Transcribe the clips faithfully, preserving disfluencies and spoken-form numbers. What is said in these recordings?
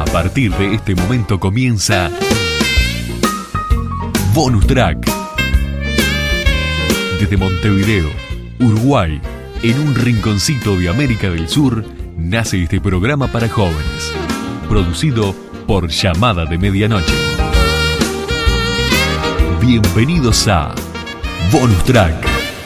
partir de este momento comienza Bonus Track. Desde Montevideo, Uruguay, en un rinconcito de América del Sur, nace este programa para jóvenes, producido por Llamada de Medianoche. Bienvenidos a Bonus Track.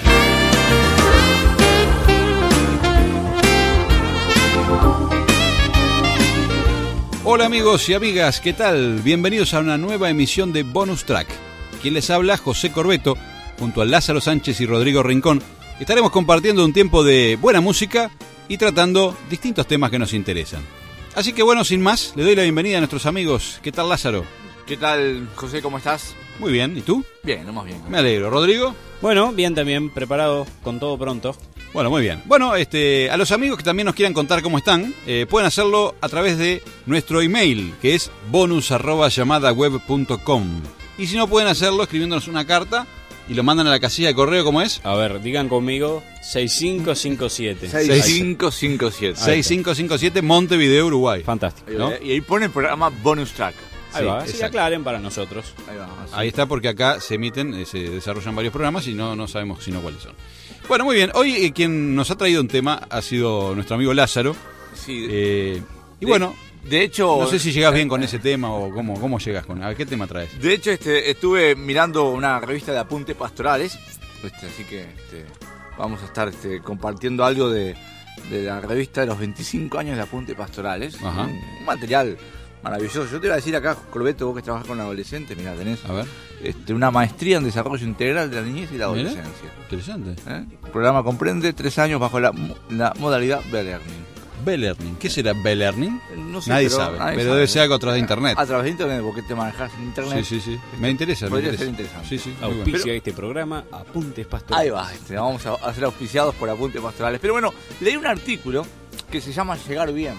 Hola amigos y amigas, ¿qué tal? Bienvenidos a una nueva emisión de Bonus Track. Quien les habla, José Corbeto, junto a Lázaro Sánchez y Rodrigo Rincón. Estaremos compartiendo un tiempo de buena música y tratando distintos temas que nos interesan. Así que bueno, sin más, le doy la bienvenida a nuestros amigos. ¿Qué tal, Lázaro? ¿Qué tal, José? ¿Cómo estás? Muy bien, ¿y tú? Bien, no más bien. Me alegro. ¿Rodrigo? Bueno, bien también, preparado, con todo pronto. Bueno, muy bien. Bueno, este, a los amigos que también nos quieran contar cómo están, eh, pueden hacerlo a través de nuestro email, que es bonus arroba llamada web punto com. Y si no, pueden hacerlo escribiéndonos una carta y lo mandan a la casilla de correo, ¿cómo es? A ver, digan conmigo, seis cinco cinco siete. seis cinco cinco siete. seis cinco cinco siete, Montevideo, Uruguay. Fantástico, Ahí, ¿no? Y ahí pone el programa Bonus Track. Ahí Sí, va, así exacto. aclaren para nosotros. Ahí va. Así. Ahí está, porque acá se emiten, eh, se desarrollan varios programas y no, no sabemos sino cuáles son. Bueno, muy bien. Hoy eh, quien nos ha traído un tema ha sido nuestro amigo Lázaro. Sí, Eh, y de- bueno, de hecho... no sé si llegas bien con ese tema o cómo, cómo llegas con... ¿A qué tema traes? De hecho, este, estuve mirando una revista de apuntes pastorales, este, así que este, vamos a estar este, compartiendo algo de, de la revista de los veinticinco años de apuntes pastorales. Ajá. Un, un material maravilloso. Yo te iba a decir acá, Corbeto, vos que trabajas con adolescentes, mirá, tenés A ver, este, una maestría en desarrollo integral de la niñez y la Mira. adolescencia. interesante. ¿Eh? El programa comprende tres años bajo la, mo- la modalidad B-Learning. B-Learning. ¿Qué será B-Learning? No sé, Nadie pero sabe, nadie pero sabe, debe ser ¿no? algo a través de internet. A través de internet, porque te manejas en internet. Sí, sí, sí. Me interesa, me Podría interesa. ser interesante. Sí, sí. muy bueno. Auspicia Pero- este programa, Apuntes Pastorales. Ahí va, este, vamos a, a ser auspiciados por apuntes pastorales. Pero bueno, leí un artículo que se llama Llegar Bien.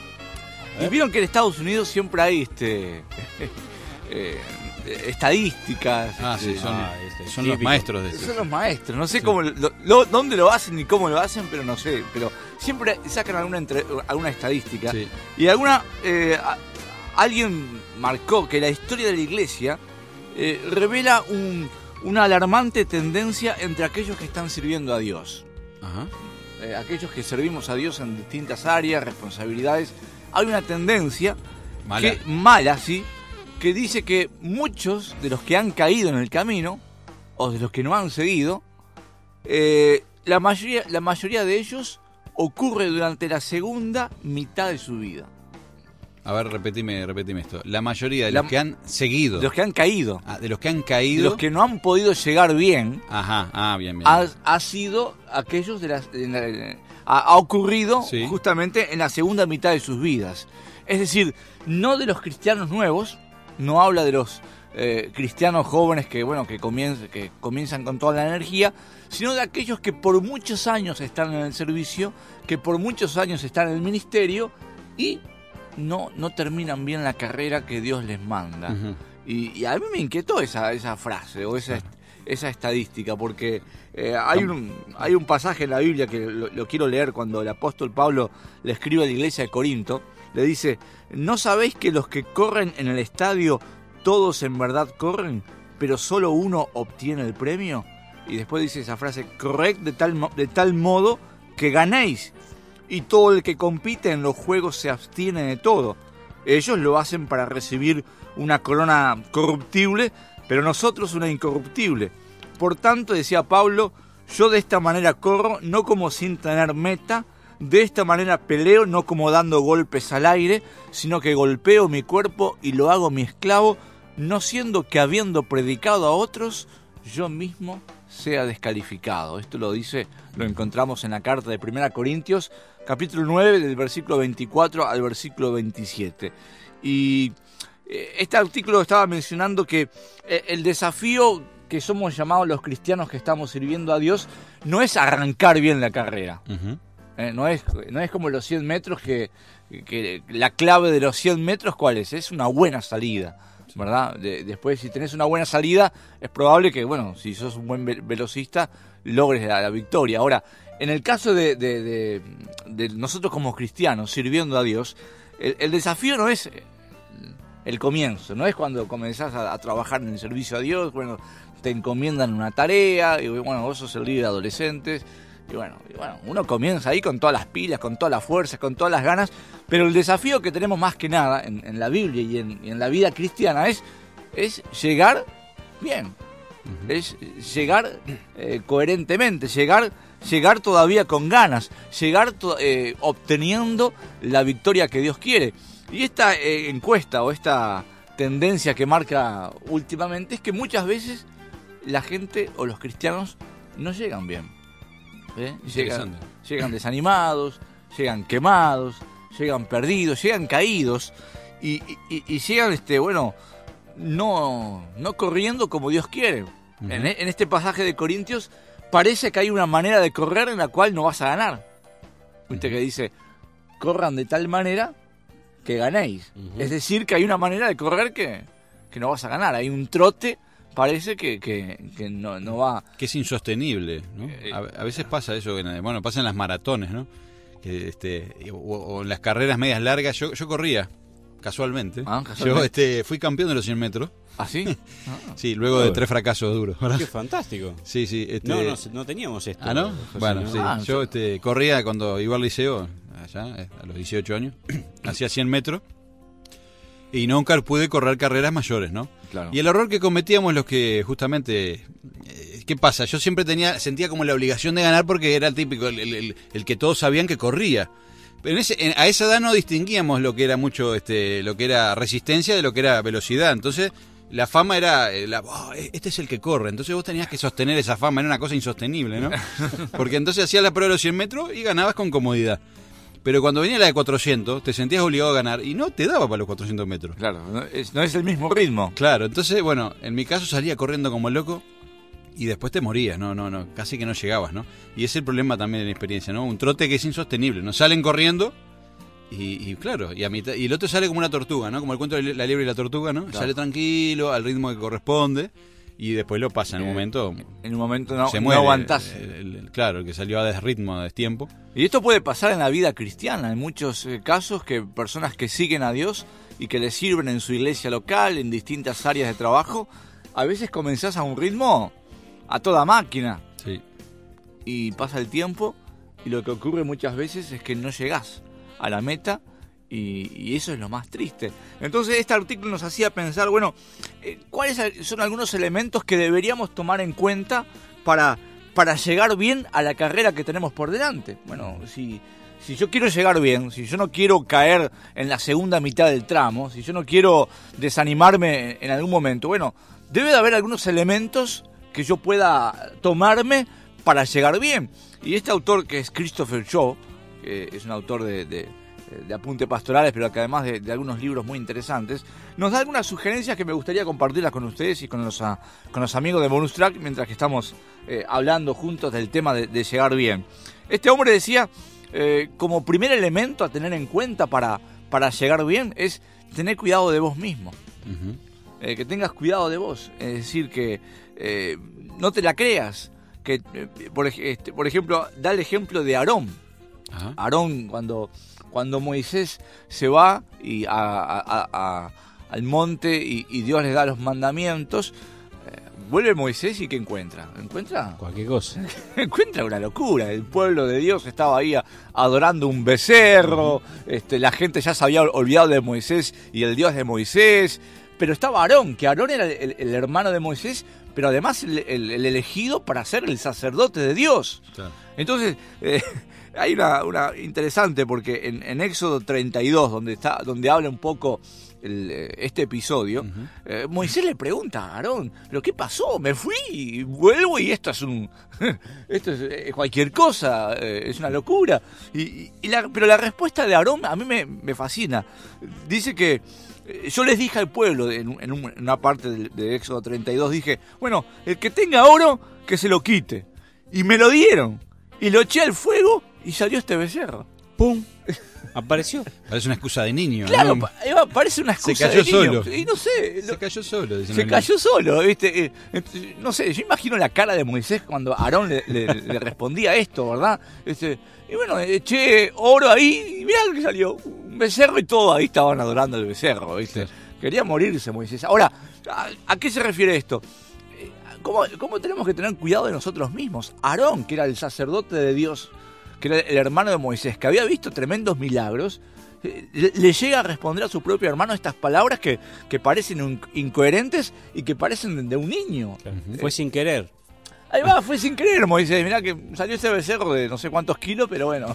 Y vieron que en Estados Unidos siempre hay este eh, estadísticas. Ah, sí, este, son, Ah, este, son los típico. maestros de eso. Son los maestros, no sé Sí. cómo lo- lo- dónde lo hacen ni cómo lo hacen, pero no sé. Pero siempre sacan alguna, entre- alguna estadística. Sí. Y alguna eh, a- alguien marcó que la historia de la iglesia eh, revela un- una alarmante tendencia entre aquellos que están sirviendo a Dios. Ajá. Eh, aquellos que servimos a Dios en distintas áreas, responsabilidades. Hay una tendencia Mala. que mala, sí, que dice que muchos de los que han caído en el camino o de los que no han seguido, eh, la mayoría, la mayoría de ellos ocurre durante la segunda mitad de su vida. A ver, repetime, repetime esto. La mayoría de La- los que han seguido, De los que han caído, ah, de los que han de caído, los que no han podido llegar bien, ajá, ah, bien, bien. ha, ha sido aquellos de las... en la- ha, ha ocurrido Sí. justamente en la segunda mitad de sus vidas. Es decir, no de los cristianos nuevos, no habla de los eh, cristianos jóvenes que, bueno, que, comienzan, que comienzan con toda la energía, sino de aquellos que por muchos años están en el servicio, que por muchos años están en el ministerio y no, no terminan bien la carrera que Dios les manda. Ujú. Y, y a mí me inquietó esa, esa frase o esa, esa estadística, porque eh, hay, un, hay un pasaje en la Biblia que lo, lo quiero leer cuando el apóstol Pablo le escribe a la iglesia de Corinto. Le dice, ¿no sabéis que los que corren en el estadio, todos en verdad corren, pero solo uno obtiene el premio? Y después dice esa frase, corred de tal, mo- de tal modo que ganéis. Y todo el que compite en los juegos se abstiene de todo. Ellos lo hacen para recibir una corona corruptible, pero nosotros una incorruptible. Por tanto, decía Pablo, yo de esta manera corro, no como sin tener meta, de esta manera peleo, no como dando golpes al aire, sino que golpeo mi cuerpo y lo hago mi esclavo, no siendo que habiendo predicado a otros, yo mismo sea descalificado. Esto lo dice, lo encontramos en la carta de Primera Corintios, capítulo nueve, del versículo veinticuatro al versículo veintisiete. Y eh, este artículo estaba mencionando que eh, el desafío que somos llamados los cristianos que estamos sirviendo a Dios no es arrancar bien la carrera. Ujú. Eh, no, es, no es como los cien metros que, que la clave de los cien metros, ¿cuál es? Es una buena salida, ¿verdad? De, después, si tenés una buena salida, es probable que, bueno, si sos un buen ve- velocista, logres la, la victoria. Ahora, en el caso de, de, de, de nosotros como cristianos, sirviendo a Dios, el, el desafío no es el comienzo, no es cuando comenzás a, a trabajar en el servicio a Dios, bueno, te encomiendan una tarea, y bueno, vos sos el líder de adolescentes, y bueno, y bueno, uno comienza ahí con todas las pilas, con todas las fuerzas, con todas las ganas, pero el desafío que tenemos más que nada en, en la Biblia y en, y en la vida cristiana es, es llegar bien, uh-huh. es llegar eh, coherentemente, llegar, llegar todavía con ganas, llegar to- eh, obteniendo la victoria que Dios quiere. Y esta eh, encuesta o esta tendencia que marca últimamente es que muchas veces la gente o los cristianos no llegan bien. ¿eh? Llegan, llegan desanimados, llegan quemados, llegan perdidos, llegan caídos y, y, y llegan, este, bueno, no, no corriendo como Dios quiere. Uh-huh. En, en este pasaje de Corintios parece que hay una manera de correr en la cual no vas a ganar. Viste uh-huh. que dice, corran de tal manera que ganéis. Uh-huh. Es decir, que hay una manera de correr que, que no vas a ganar. Hay un trote, parece que, que, que no, no va... Que es insostenible, ¿no? A, a veces pasa eso, bueno, pasa en las maratones, ¿no? Que, este, o, o en las carreras medias largas. Yo, yo corría, casualmente. Ah, casualmente. Yo este, fui campeón de los cien metros. ¿Ah, sí? Ah. Sí, luego de tres fracasos duros. ¿verdad? Qué fantástico. Sí, sí. Este... No, no, no teníamos esto. ¿Ah, no? José, bueno, ¿no? sí. Ah, yo este, corría cuando iba al liceo, allá, a los dieciocho años. Hacía cien metros. Y nunca pude correr carreras mayores, ¿no? Claro. Y el error que cometíamos los que justamente... Eh, ¿Qué pasa? Yo siempre tenía sentía como la obligación de ganar porque era el típico, el, el, el que todos sabían que corría. Pero en ese, en, a esa edad no distinguíamos lo que era mucho, este, lo que era resistencia de lo que era velocidad. Entonces la fama era, la, oh, este es el que corre. Entonces vos tenías que sostener esa fama, era una cosa insostenible, ¿no? Porque entonces hacías la prueba de los cien metros y ganabas con comodidad. Pero cuando venía la de cuatrocientos, te sentías obligado a ganar y no te daba para los cuatrocientos metros. Claro, no es, no es el mismo ritmo. Claro, entonces, bueno, en mi caso salía corriendo como loco y después te morías, no, no, no, casi que no llegabas, ¿no? Y ese es el problema también de la experiencia, ¿no? Un trote que es insostenible, ¿no? Salen corriendo y, y claro, y a mitad, y el otro sale como una tortuga, ¿no? Como el cuento de la liebre y la tortuga, ¿no? Claro. Sale tranquilo, al ritmo que corresponde. Y después lo pasa en un momento. En un momento no, se muere, no aguantás. El, el, el, claro, el que salió a desritmo, a destiempo. Y esto puede pasar en la vida cristiana. En muchos eh, casos que personas que siguen a Dios y que le sirven en su iglesia local, en distintas áreas de trabajo, a veces comenzás a un ritmo a toda máquina. Sí. Y pasa el tiempo y lo que ocurre muchas veces es que no llegás a la meta. Y, y eso es lo más triste. Entonces este artículo nos hacía pensar, bueno, eh, ¿cuáles son algunos elementos que deberíamos tomar en cuenta para, para llegar bien a la carrera que tenemos por delante? Bueno, si, si yo quiero llegar bien, si yo no quiero caer en la segunda mitad del tramo, si yo no quiero desanimarme en algún momento, bueno, debe de haber algunos elementos que yo pueda tomarme para llegar bien. Y este autor, que es Christopher Shaw, que es un autor de... de de apuntes pastorales, pero que además de, de algunos libros muy interesantes, nos da algunas sugerencias que me gustaría compartirlas con ustedes y con los, a, con los amigos de Bonus Track mientras que estamos eh, hablando juntos del tema de, de llegar bien. Este hombre decía, eh, como primer elemento a tener en cuenta para, para llegar bien es tener cuidado de vos mismo. Uh-huh. Eh, que tengas cuidado de vos, es decir, que eh, no te la creas. Que eh, por, este, por ejemplo, da el ejemplo de Aarón. Uh-huh. Aarón, cuando... Cuando Moisés se va y a, a, a, al monte y, y Dios les da los mandamientos, eh, vuelve Moisés y ¿qué encuentra? ¿Encuentra? Cualquier cosa. Encuentra una locura. El pueblo de Dios estaba ahí a, adorando un becerro, este, la gente ya se había olvidado de Moisés y el Dios de Moisés, pero estaba Aarón, que Aarón era el, el hermano de Moisés, pero además el, el, el elegido para ser el sacerdote de Dios. Claro. Entonces... Eh, hay una, una interesante porque en, en Éxodo treinta y dos, donde está, donde habla un poco el, este episodio, uh-huh. eh, Moisés le pregunta a Aarón, ¿pero qué pasó? Me fui y vuelvo y esto es un esto es eh, cualquier cosa, eh, es una locura. Y, y la, pero la respuesta de Aarón a mí me, me fascina. Dice que eh, yo les dije al pueblo, en, en, un, en una parte de, de Éxodo treinta y dos, dije, bueno, el que tenga oro, que se lo quite. Y me lo dieron. Y lo eché al fuego y salió este becerro. ¡Pum! Apareció. Parece una excusa de niño. Claro, ¿no? pa- parece una excusa de niño. Se cayó solo. Y no sé. Se cayó solo. Se cayó solo, ¿viste? Eh, eh, no sé, yo imagino la cara de Moisés cuando Aarón le, le, le respondía esto, ¿verdad? Este, y bueno, eché oro ahí y mirá lo que salió. Un becerro y todos ahí estaban adorando al becerro, ¿viste? Sí. Quería morirse Moisés. Ahora, ¿a, a qué se refiere esto? ¿Cómo, ¿Cómo tenemos que tener cuidado de nosotros mismos? Aarón, que era el sacerdote de Dios, que era el hermano de Moisés, que había visto tremendos milagros, le, le llega a responder a su propio hermano estas palabras que, que parecen un, incoherentes y que parecen de, de un niño. Uh-huh. Fue sin querer. Ahí va, fue sin querer, Moisés. Mirá que salió ese becerro de no sé cuántos kilos, pero bueno.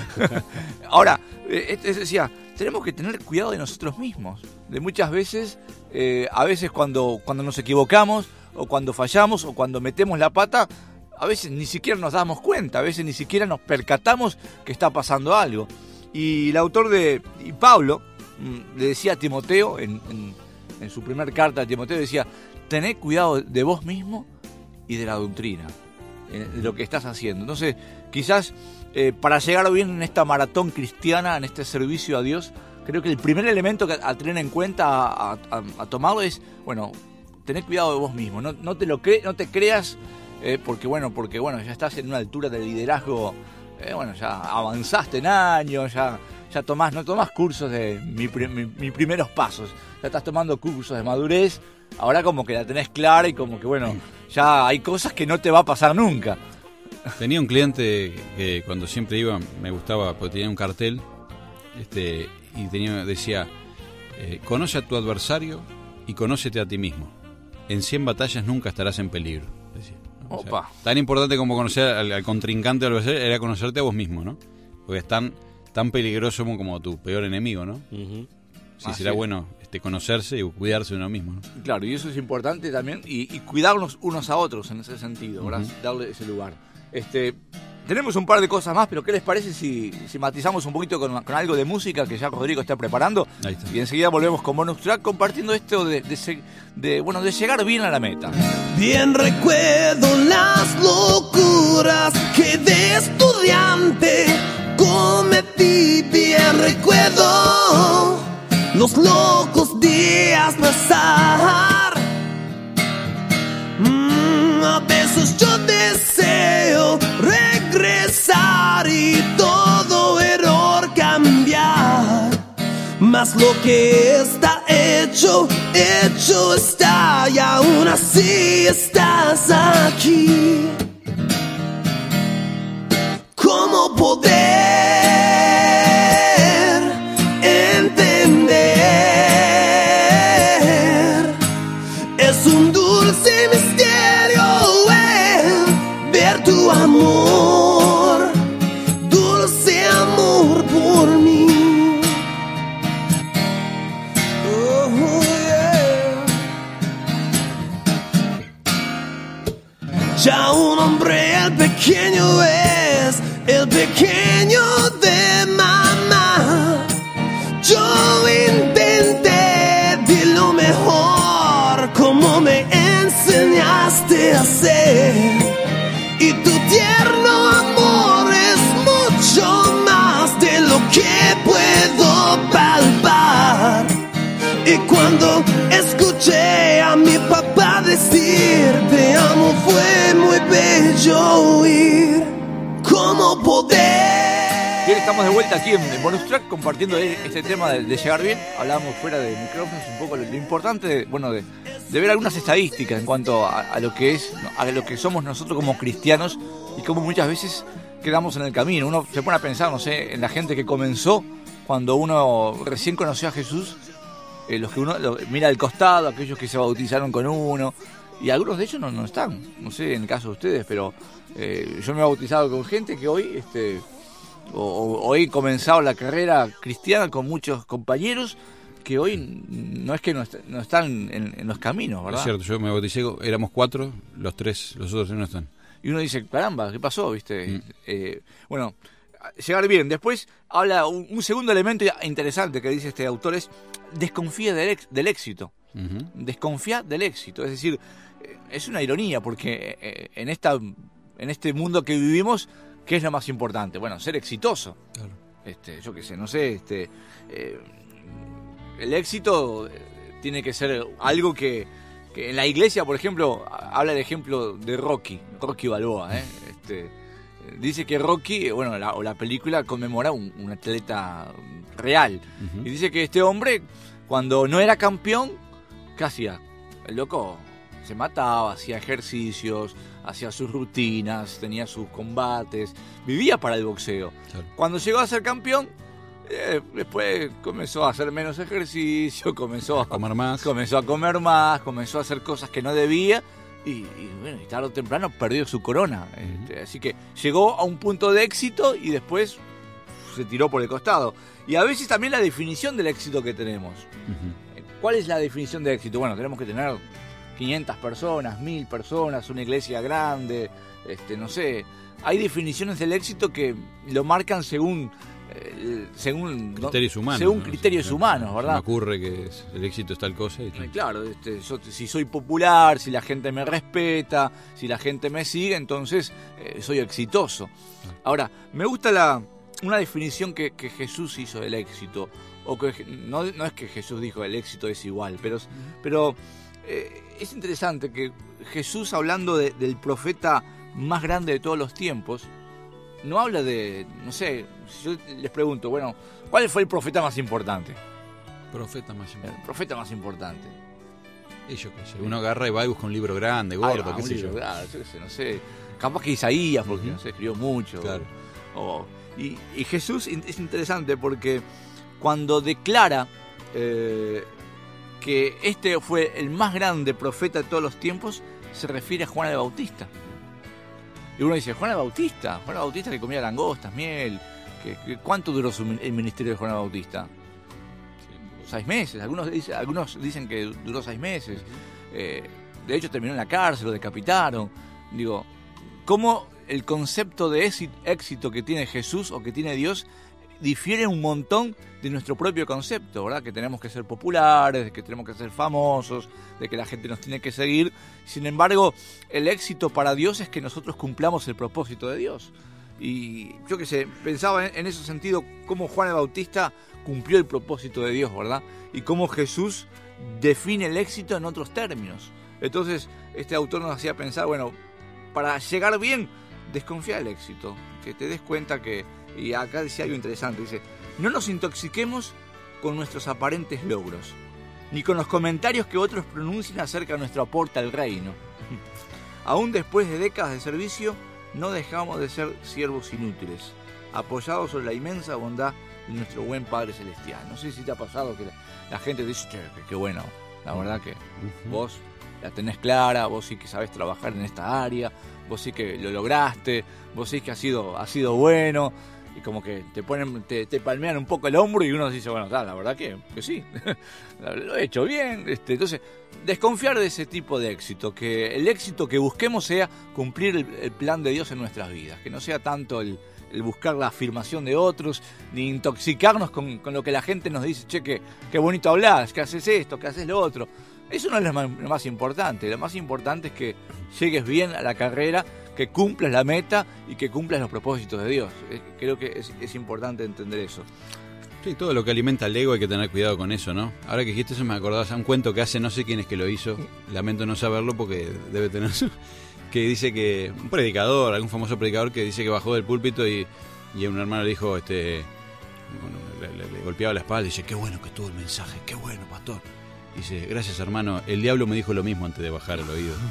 Ahora, este decía, tenemos que tener cuidado de nosotros mismos. De muchas veces, eh, a veces cuando, cuando nos equivocamos, o cuando fallamos, o cuando metemos la pata, a veces ni siquiera nos damos cuenta, a veces ni siquiera nos percatamos que está pasando algo. Y el autor de y Pablo mmm, le decía a Timoteo, en, en, en su primer carta a Timoteo, decía, tened cuidado de vos mismo y de la doctrina, de lo que estás haciendo. Entonces, quizás eh, para llegar bien en esta maratón cristiana, en este servicio a Dios, creo que el primer elemento que a tener en cuenta, a, a, a tomarlo es, bueno, tener cuidado de vos mismo, no, no te lo cre- no te creas, eh, porque bueno, porque bueno, ya estás en una altura de liderazgo, eh, bueno, ya avanzaste en años, ya, ya tomás, no tomás cursos de mi, mi, mis primeros pasos, ya estás tomando cursos de madurez. Ahora como que la tenés clara y como que, bueno, ya hay cosas que no te va a pasar nunca. Tenía un cliente que cuando siempre iba me gustaba porque tenía un cartel este, y tenía, decía, eh, conoce a tu adversario y conócete a ti mismo. En cien batallas nunca estarás en peligro. Decía, ¿no? O sea, tan importante como conocer al, al contrincante del adversario era conocerte a vos mismo, ¿no? Porque es tan, tan peligroso como, como tu peor enemigo, ¿no? Uh-huh. Sí, ah, será sí. bueno este, conocerse y cuidarse de uno mismo, ¿no? Claro, y eso es importante también, y, y cuidarnos unos a otros en ese sentido, ¿verdad? Uh-huh. Darle ese lugar. Este, tenemos un par de cosas más, pero ¿qué les parece si, si matizamos un poquito con, con algo de música que ya Rodrigo está preparando? Ahí está. Y enseguida volvemos con Bonus Track compartiendo esto de, de, de, bueno, de llegar bien a la meta. Bien recuerdo las locuras que de estudiante cometí, bien recuerdo los locos días pasar. Mm, a veces yo deseo regresar y todo error cambiar. Mas lo que está hecho, hecho está, y aún así estás aquí. ¿Cómo poder entender? Es un dulce misterio el ver tu amor, dulce amor por mí. Oh, yeah. Ya un hombre el pequeño es el pequeño de mamá. Yo intenté de lo mejor como me enseñaste a hacer, y tu tierno amor es mucho más de lo que puedo palpar. Y cuando escuché a mi papá decir te amo, fue muy bello oír. ¿Cómo poder? Bien, estamos de vuelta aquí en Bonus Track compartiendo este tema de, de llegar bien. Hablábamos fuera de micrófonos un poco lo, lo importante, de, bueno, de, de ver algunas estadísticas en cuanto a, a lo que es, a lo que somos nosotros como cristianos y cómo muchas veces quedamos en el camino. Uno se pone a pensar, no sé, en la gente que comenzó cuando uno recién conoció a Jesús, eh, los que uno lo, mira al costado, aquellos que se bautizaron con uno, y algunos de ellos no, no están, no sé en el caso de ustedes, pero eh, yo me he bautizado con gente que hoy, este, o, o, hoy he comenzado la carrera cristiana con muchos compañeros que hoy no es que no, est- no están en, en los caminos, ¿verdad? Es cierto, yo me bauticé, éramos cuatro, los tres, los otros tres no están. Y uno dice, caramba, ¿qué pasó? ¿Viste? Mm. Eh, bueno, llegar bien. Después habla un, un segundo elemento interesante que dice este autor es desconfía del, ex, del éxito. Uh-huh. Desconfía del éxito. Es decir, eh, es una ironía porque eh, en esta en este mundo que vivimos, ¿qué es lo más importante? Bueno, ser exitoso. Claro. Este, yo qué sé, no sé, este eh, el éxito eh, tiene que ser algo que, que en la iglesia, por ejemplo, habla el ejemplo de Rocky, Rocky Balboa, ¿eh? Este, dice que Rocky, bueno, la, o la película conmemora un, un atleta real. Uh-huh. Y dice que este hombre, cuando no era campeón, ¿qué hacía? El loco se mataba, hacía ejercicios, hacía sus rutinas, tenía sus combates, vivía para el boxeo. Claro. Cuando llegó a ser campeón, eh, después comenzó a hacer menos ejercicio, comenzó a, a comer más, comenzó a comer más, comenzó a hacer cosas que no debía y, y bueno, y tarde o temprano perdió su corona. Uh-huh. Este, así que llegó a un punto de éxito y después se tiró por el costado. Y a veces también la definición del éxito que tenemos. Uh-huh. ¿Cuál es la definición de éxito? Bueno, tenemos que tener quinientas personas, mil personas, una iglesia grande, este, no sé. Hay definiciones del éxito que lo marcan según eh, según criterios ¿no? humanos, según ¿no? criterios sí, humanos, ¿verdad? Me ocurre que es, el éxito es tal cosa. Y claro, este, yo, si soy popular, si la gente me respeta, si la gente me sigue, entonces eh, soy exitoso. Ahora, me gusta la una definición que, que Jesús hizo del éxito. O que no, no es que Jesús dijo el éxito es igual, pero, pero eh, es interesante que Jesús, hablando de, del profeta más grande de todos los tiempos, no habla de, no sé, si yo les pregunto, bueno, ¿cuál fue el profeta más importante? Profeta más importante. El profeta más importante. Y yo qué sé, uno agarra y va y busca un libro grande, gordo, ah, qué sé yo. Grande, yo qué sé, no sé, capaz que Isaías, porque uh-huh. no sé, escribió mucho. Claro. O, y, y Jesús es interesante porque cuando declara eh, que este fue el más grande profeta de todos los tiempos, se refiere a Juan el Bautista. Y uno dice, Juan el Bautista, Juan el Bautista que comía langostas, miel. Que, que, ¿Cuánto duró su, el ministerio de Juan el Bautista? Sí, seis meses. Algunos dicen, algunos dicen que duró seis meses. Eh, de hecho, terminó en la cárcel, lo decapitaron. Digo, ¿cómo el concepto de éxito que tiene Jesús o que tiene Dios difiere un montón de nuestro propio concepto, ¿verdad? Que tenemos que ser populares, de que tenemos que ser famosos, de que la gente nos tiene que seguir. Sin embargo, el éxito para Dios es que nosotros cumplamos el propósito de Dios. Y yo qué sé, pensaba en, en ese sentido cómo Juan el Bautista cumplió el propósito de Dios, ¿verdad? Y cómo Jesús define el éxito en otros términos. Entonces, este autor nos hacía pensar, bueno, para llegar bien, desconfía del éxito, que te des cuenta que... Y acá decía algo interesante, dice, no nos intoxiquemos con nuestros aparentes logros, ni con los comentarios que otros pronuncien acerca de nuestro aporte al reino. Aún después de décadas de servicio, no dejamos de ser siervos inútiles, apoyados sobre la inmensa bondad de nuestro buen Padre Celestial. No sé si te ha pasado que la, la gente dice, che, qué bueno, la verdad que uh-huh. vos la tenés clara, vos sí que sabés trabajar en esta área, vos sí que lo lograste, vos sí que has sido, has sido bueno. Y como que te ponen, te, te palmean un poco el hombro y uno dice, bueno, la verdad que, que sí, lo he hecho bien. Este, entonces, desconfiar de ese tipo de éxito, que el éxito que busquemos sea cumplir el, el plan de Dios en nuestras vidas, que no sea tanto el, el buscar la afirmación de otros, ni intoxicarnos con, con lo que la gente nos dice, che, que, qué bonito hablas, que haces esto, que haces lo otro. Eso no es lo más, lo más importante, lo más importante es que llegues bien a la carrera, que cumplas la meta y que cumplas los propósitos de Dios. Creo que es, es importante entender eso. Sí, todo lo que alimenta el ego hay que tener cuidado con eso, ¿no? Ahora que dijiste eso me acordás a un cuento que hace, no sé quién es que lo hizo, lamento no saberlo porque debe tener eso, que dice que un predicador, algún famoso predicador que dice que bajó del púlpito y, y un hermano le dijo, este, bueno, le, le, le golpeaba la espalda y dice, qué bueno que estuvo el mensaje, qué bueno, pastor. Dice, gracias hermano, el diablo me dijo lo mismo antes de bajar al oído.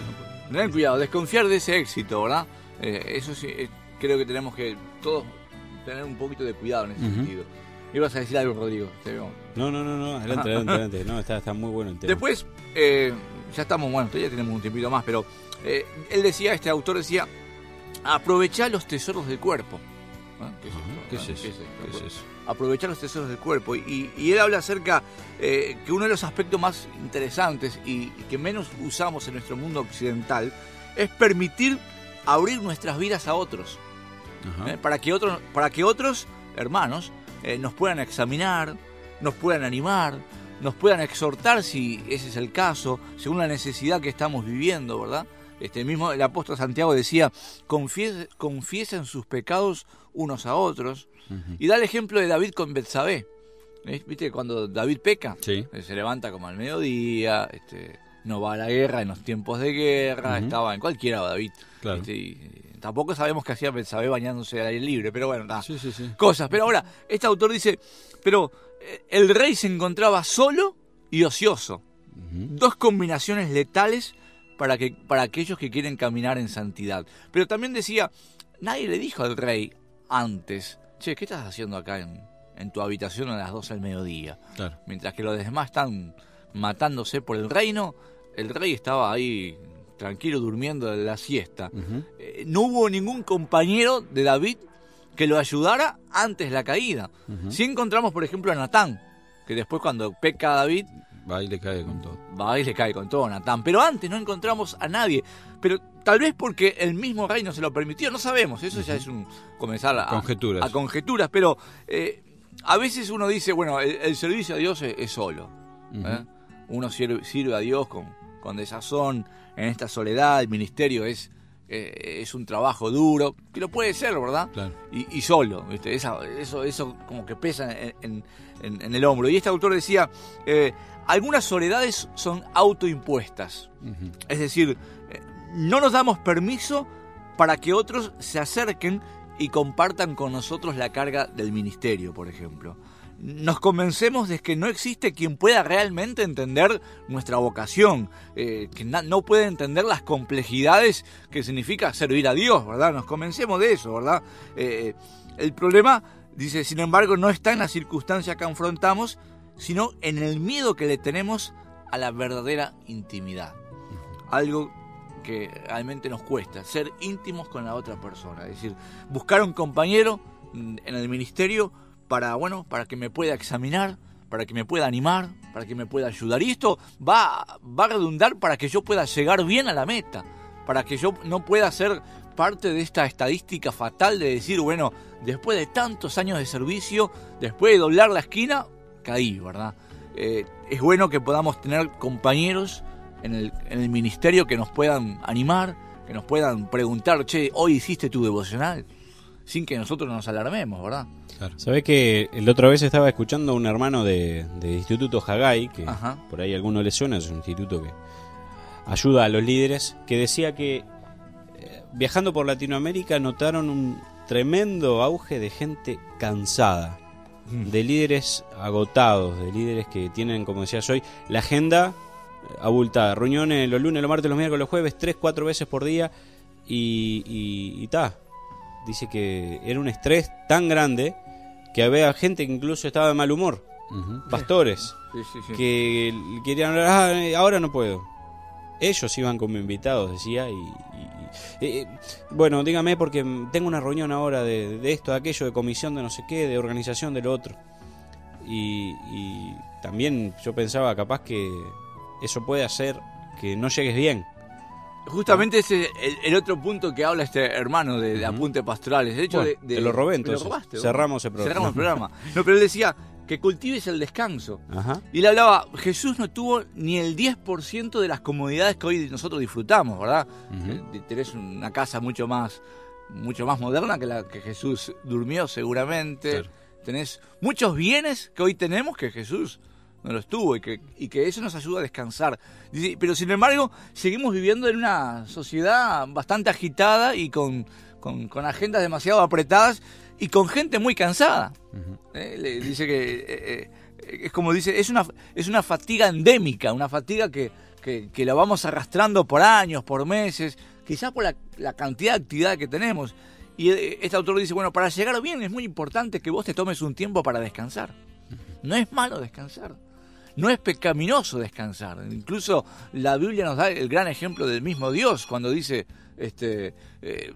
Tener cuidado, desconfiar de ese éxito, ¿verdad? Eh, eso sí, eh, creo que tenemos que todos tener un poquito de cuidado en ese uh-huh. sentido. ¿Ibas a decir algo, Rodrigo? No, no, no, no, adelante, adelante, adelante. No, está, está muy bueno el tema. Después, eh, ya estamos, bueno, todavía tenemos un tiempito más, pero eh, él decía, este autor decía, aprovechar los tesoros del cuerpo. ¿Eh? ¿Qué es esto? ¿Qué es eso? ¿Qué es esto? ¿Qué es eso? Aprovechar los tesoros del cuerpo. Y, y él habla acerca eh, que uno de los aspectos más interesantes y, y que menos usamos en nuestro mundo occidental es permitir abrir nuestras vidas a otros. Uh-huh. ¿Eh? Para que otros, para que otros hermanos eh, nos puedan examinar, nos puedan animar, nos puedan exhortar si ese es el caso, según la necesidad que estamos viviendo, ¿verdad? Este mismo el apóstol Santiago decía, confiesen, confiesen sus pecados unos a otros. Uh-huh. Y da el ejemplo de David con Betsabé. ¿Eh? ¿Viste? Cuando David peca, sí. se levanta como al mediodía, este, no va a la guerra en los tiempos de guerra, Uh-huh. estaba en cualquiera David. Claro. Este, y, eh, tampoco sabemos qué hacía Betsabé bañándose al aire libre, pero bueno, nada, Sí, sí, sí. cosas. Pero ahora, este autor dice, pero eh, el rey se encontraba solo y ocioso. Ujú. Dos combinaciones letales para, que, para aquellos que quieren caminar en santidad. Pero también decía, nadie le dijo al rey antes, che, ¿qué estás haciendo acá en, en tu habitación a las doce del mediodía? Claro. Mientras que los demás están matándose por el reino, el rey estaba ahí tranquilo durmiendo la siesta. Ujú. Eh, no hubo ningún compañero de David que lo ayudara antes de la caída. Ujú. Sí encontramos, por ejemplo, a Natán, que después cuando peca David, Va y le cae con todo. va y le cae con todo a Natán. Pero antes no encontramos a nadie. Pero tal vez porque el mismo rey no se lo permitió, no sabemos. Eso ya es un comenzar a Conjeturas. A conjeturas. Pero eh, a veces uno dice, bueno, el, el servicio a Dios es, es solo. Ujú. ¿eh? Uno sirve, sirve a Dios con, con desazón, en esta soledad. El ministerio es, eh, es un trabajo duro, que lo puede ser, ¿verdad? Claro. Y, y solo, ¿viste? Esa, eso, eso como que pesa en, en, en, en el hombro. Y este autor decía, eh, algunas soledades son autoimpuestas. Ujú. Es decir, eh, no nos damos permiso para que otros se acerquen y compartan con nosotros la carga del ministerio, por ejemplo. Nos convencemos de que no existe quien pueda realmente entender nuestra vocación, eh, que na- no puede entender las complejidades que significa servir a Dios, ¿verdad? Nos convencemos de eso, ¿verdad? Eh, el problema, dice, sin embargo, no está en la circunstancia que afrontamos, sino en el miedo que le tenemos a la verdadera intimidad. Algo que realmente nos cuesta, ser íntimos con la otra persona. Es decir, buscar un compañero mm, en el ministerio para, bueno, para que me pueda examinar, para que me pueda animar, para que me pueda ayudar. Y esto va, va a redundar para que yo pueda llegar bien a la meta, para que yo no pueda ser parte de esta estadística fatal de decir, bueno, después de tantos años de servicio, después de doblar la esquina, caí, ¿verdad? Eh, es bueno que podamos tener compañeros en el, en el ministerio que nos puedan animar, que nos puedan preguntar, che, hoy hiciste tu devocional, sin que nosotros nos alarmemos, ¿verdad? Claro. ¿Sabés que la otra vez estaba escuchando a un hermano de, de Instituto Haggai, que Ajá. por ahí a alguno le suena, es un instituto que ayuda a los líderes, que decía que eh, viajando por Latinoamérica notaron un tremendo auge de gente cansada, de líderes agotados, de líderes que tienen, como decías hoy, la agenda abultada, reuniones los lunes, los martes, los miércoles, los jueves, tres, cuatro veces por día, y y, y ta. Dice que era un estrés tan grande que había gente que incluso estaba de mal humor, Ujú. pastores, Sí, sí, sí. que querían hablar, "Ah, ahora no puedo". Ellos iban como invitados, decía, y, y- y- eh, bueno, dígame porque tengo una reunión ahora de, de esto, de aquello, de comisión de no sé qué, de organización de lo otro. Y, y también yo pensaba capaz que eso puede hacer que no llegues bien. Justamente ese es el, el otro punto que habla este hermano de, de Apuntes Pastorales. De hecho, Bueno, de, de- te lo robé, me entonces. robaste, vos. Cerramos el programa. Cerramos el programa. No, pero él decía que cultives el descanso. Ajá. Y le hablaba, Jesús no tuvo ni el diez por ciento de las comodidades que hoy nosotros disfrutamos, ¿verdad? Ujú. Eh, Tenés una casa mucho más mucho más moderna que la que Jesús durmió seguramente. Claro. Tenés muchos bienes que hoy tenemos que Jesús no los tuvo y que, y que eso nos ayuda a descansar. Dice, pero sin embargo, seguimos viviendo en una sociedad bastante agitada y con, con, con agendas demasiado apretadas y con gente muy cansada. Ujú. Eh, le dice que eh, eh, es como dice, es una es una fatiga endémica, una fatiga que, que, que la vamos arrastrando por años, por meses, quizás por la, la cantidad de actividad que tenemos. Y eh, este autor dice, bueno, para llegar bien es muy importante que vos te tomes un tiempo para descansar. No es malo descansar, no es pecaminoso descansar. Incluso la Biblia nos da el gran ejemplo del mismo Dios cuando dice, este, eh,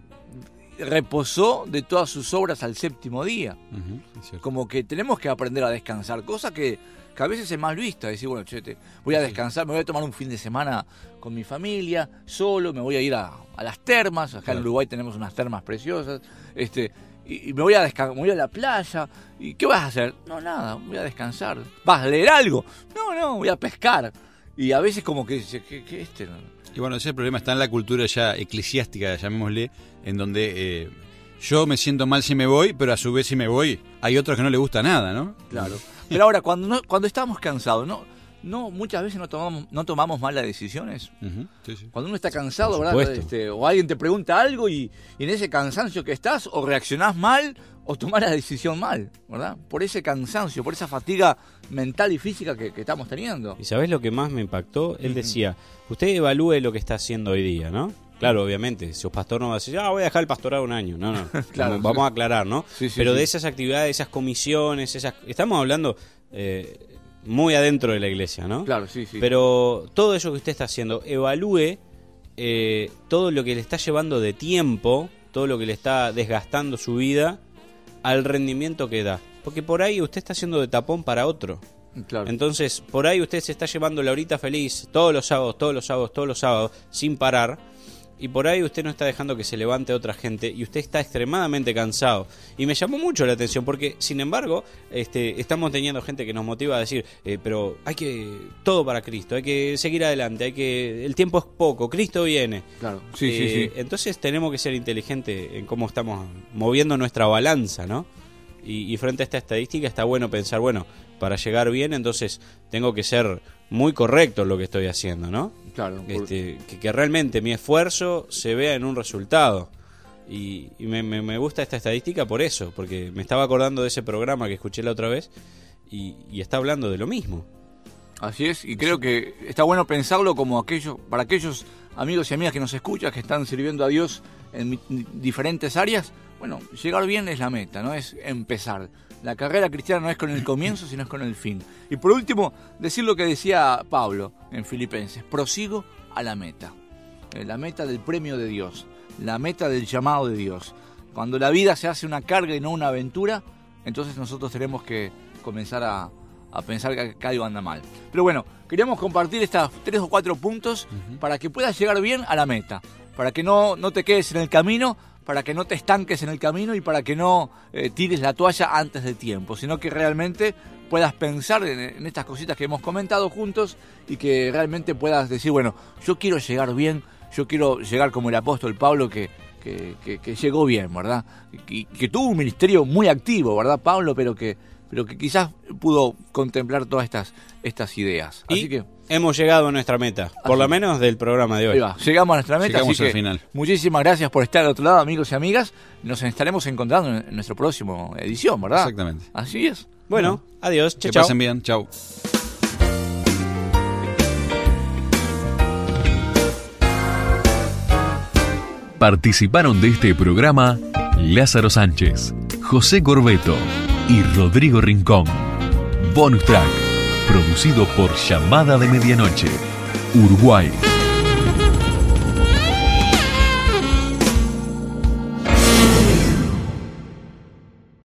reposó de todas sus obras al séptimo día. Ujú, es cierto. Como que tenemos que aprender a descansar, cosa que, que a veces es mal vista, decir, bueno, che, te, voy a descansar, me voy a tomar un fin de semana con mi familia, solo, me voy a ir a, a las termas, acá Claro. en Uruguay tenemos unas termas preciosas, este, y, y me voy a descansar, me voy a la playa, ¿y qué vas a hacer? No, nada, voy a descansar. ¿Vas a leer algo? No, no, voy a pescar. Y a veces como que dice, ¿qué, qué este? no? Y bueno, ese problema está en la cultura ya eclesiástica, llamémosle, en donde eh, yo me siento mal si me voy, pero a su vez si me voy, hay otros que no les gusta nada, ¿no? Claro. Pero ahora, cuando no, cuando estamos cansados, ¿no? no, muchas veces no tomamos, no tomamos malas decisiones. Uh-huh. Sí, sí. Cuando uno está cansado, Por ¿verdad? supuesto. Este, o alguien te pregunta algo y, y en ese cansancio que estás, o reaccionás mal, o tomás la decisión mal, ¿verdad? Por ese cansancio, por esa fatiga mental y física que, que estamos teniendo. ¿Y sabés lo que más me impactó? Él decía, usted evalúe lo que está haciendo hoy día, ¿no? Claro, obviamente, si un pastor no va a decir, ah, voy a dejar el pastorado un año. No, no, Claro, vamos, vamos sí. a aclarar, ¿no? Sí, sí, Pero sí. de esas actividades, esas comisiones, esas estamos hablando eh, muy adentro de la iglesia, ¿no? Claro, sí, sí. Pero todo eso que usted está haciendo, evalúe eh, todo lo que le está llevando de tiempo, todo lo que le está desgastando su vida al rendimiento que da. Porque por ahí usted está haciendo de tapón para otro. Claro. Entonces, por ahí usted se está llevando la horita feliz todos los sábados, todos los sábados, todos los sábados, sin parar. Y por ahí usted no está dejando que se levante otra gente y usted está extremadamente cansado. Y me llamó mucho la atención porque, sin embargo, este, estamos teniendo gente que nos motiva a decir, eh, pero hay que todo para Cristo, hay que seguir adelante, hay que el tiempo es poco, Cristo viene. Claro, sí, Eh, sí, sí. Entonces tenemos que ser inteligentes en cómo estamos moviendo nuestra balanza, ¿no? Y, y frente a esta estadística está bueno pensar, bueno, para llegar bien, entonces tengo que ser muy correcto en lo que estoy haciendo, ¿no? Claro. por- Este, que, que realmente mi esfuerzo se vea en un resultado. Y, y me, me, me gusta esta estadística por eso, porque me estaba acordando de ese programa que escuché la otra vez y, y está hablando de lo mismo. Así es, y creo que está bueno pensarlo como aquello, para aquellos amigos y amigas que nos escuchan, que están sirviendo a Dios en mi- diferentes áreas. Bueno, llegar bien es la meta, no es empezar. La carrera cristiana no es con el comienzo, sino es con el fin. Y por último, decir lo que decía Pablo en Filipenses: prosigo a la meta. Eh, la meta del premio de Dios, la meta del llamado de Dios. Cuando la vida se hace una carga y no una aventura, entonces nosotros tenemos que comenzar a, a pensar que acá algo anda mal. Pero bueno, queríamos compartir estos tres o cuatro puntos uh-huh. para que puedas llegar bien a la meta, para que no, no te quedes en el camino, para que no te estanques en el camino y para que no eh, tires la toalla antes de tiempo, sino que realmente puedas pensar en, en estas cositas que hemos comentado juntos y que realmente puedas decir, bueno, yo quiero llegar bien, yo quiero llegar como el apóstol Pablo que, que, que, que llegó bien, ¿verdad? Y que, que tuvo un ministerio muy activo, ¿verdad, Pablo? Pero que, pero que quizás pudo contemplar todas estas, estas ideas. Y Así que hemos llegado a nuestra meta, por lo menos del programa de hoy. ahí va, llegamos a nuestra meta. Llegamos así al que final. Muchísimas gracias por estar al otro lado, amigos y amigas. Nos estaremos encontrando en nuestra próxima edición, ¿verdad? Exactamente. Así es. Bueno, Bueno, adiós, Que chao, chao. pasen bien. Chau. Participaron de este programa Lázaro Sánchez, José Corbeto y Rodrigo Rincón. Bonus Track, producido por Llamada de Medianoche, Uruguay.